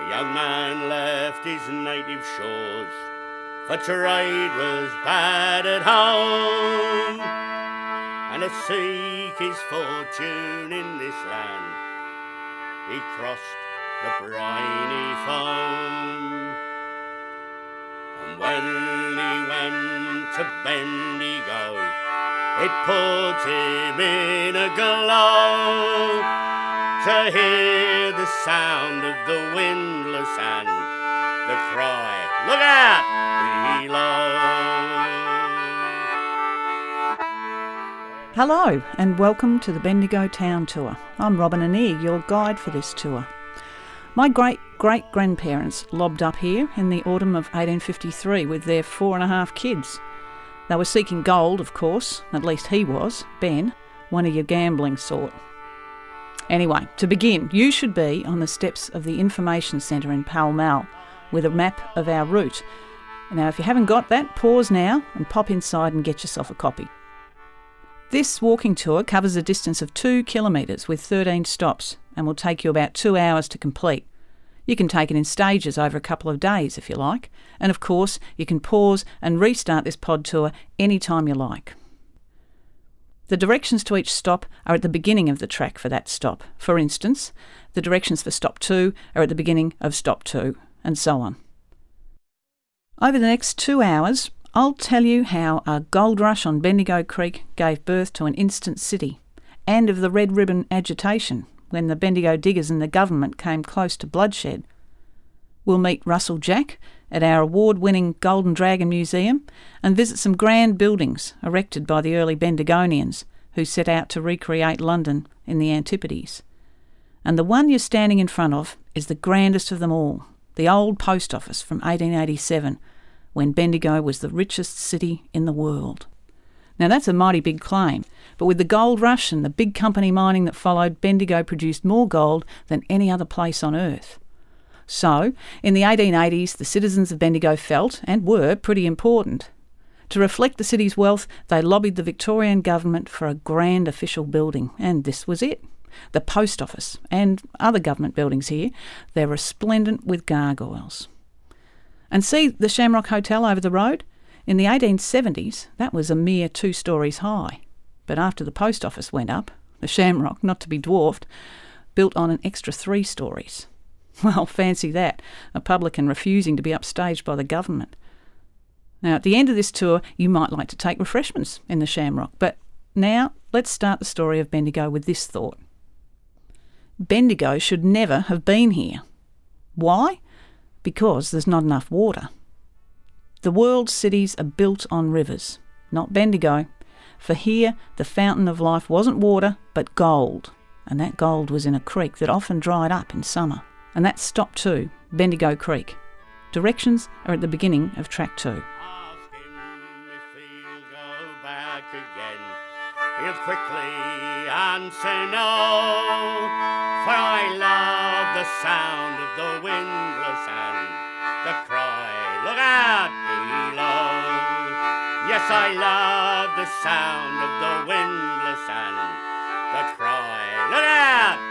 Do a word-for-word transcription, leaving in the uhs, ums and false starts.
The young man left his native shores, for trade was bad at home, and to seek his fortune in this land, he crossed the briny foam. And when he went to Bendigo, it put him in a glow to hear the sound of the windlass and the cry, "Look out below!" Hello and welcome to the Bendigo Town Tour. I'm Robin Annear, your guide for this tour. My great-great-grandparents lobbed up here in the autumn of eighteen fifty-three with their four and a half kids. They were seeking gold, of course, at least he was, Ben, one of your gambling sort. Anyway, to begin, you should be on the steps of the Information Centre in Pall Mall with a map of our route. Now, if you haven't got that, pause now and pop inside and get yourself a copy. This walking tour covers a distance of two kilometres with thirteen stops and will take you about two hours to complete. You can take it in stages over a couple of days if you like, and of course you can pause and restart this pod tour anytime you like. The directions to each stop are at the beginning of the track for that stop. For instance, the directions for stop two are at the beginning of stop two, and so on. Over the next two hours, I'll tell you how a gold rush on Bendigo Creek gave birth to an instant city, and of the Red Ribbon agitation when the Bendigo diggers and the government came close to bloodshed. We'll meet Russell Jack at our award-winning Golden Dragon Museum and visit some grand buildings erected by the early Bendigonians who set out to recreate London in the Antipodes. And the one you're standing in front of is the grandest of them all, the old post office from eighteen eighty-seven, when Bendigo was the richest city in the world. Now that's a mighty big claim, but with the gold rush and the big company mining that followed, Bendigo produced more gold than any other place on earth. So, in the eighteen eighties, the citizens of Bendigo felt, and were, pretty important. To reflect the city's wealth, they lobbied the Victorian government for a grand official building, and this was it. The post office, and other government buildings here, they're resplendent with gargoyles. And see the Shamrock Hotel over the road? In the eighteen seventies, that was a mere two stories high. But after the post office went up, the Shamrock, not to be dwarfed, built on an extra three stories. Well, fancy that, a publican refusing to be upstaged by the government. Now, at the end of this tour, you might like to take refreshments in the Shamrock, but now let's start the story of Bendigo with this thought. Bendigo should never have been here. Why? Because there's not enough water. The world's cities are built on rivers, not Bendigo. For here, the fountain of life wasn't water, but gold. And that gold was in a creek that often dried up in summer. And that's stop two, Bendigo Creek. Directions are at the beginning of track two. Ask him if he'll go back again. He'll quickly answer no, for I love the sound of the windlass and the cry, "Look out below!" Yes, I love the sound of the windlass and the cry, "Look out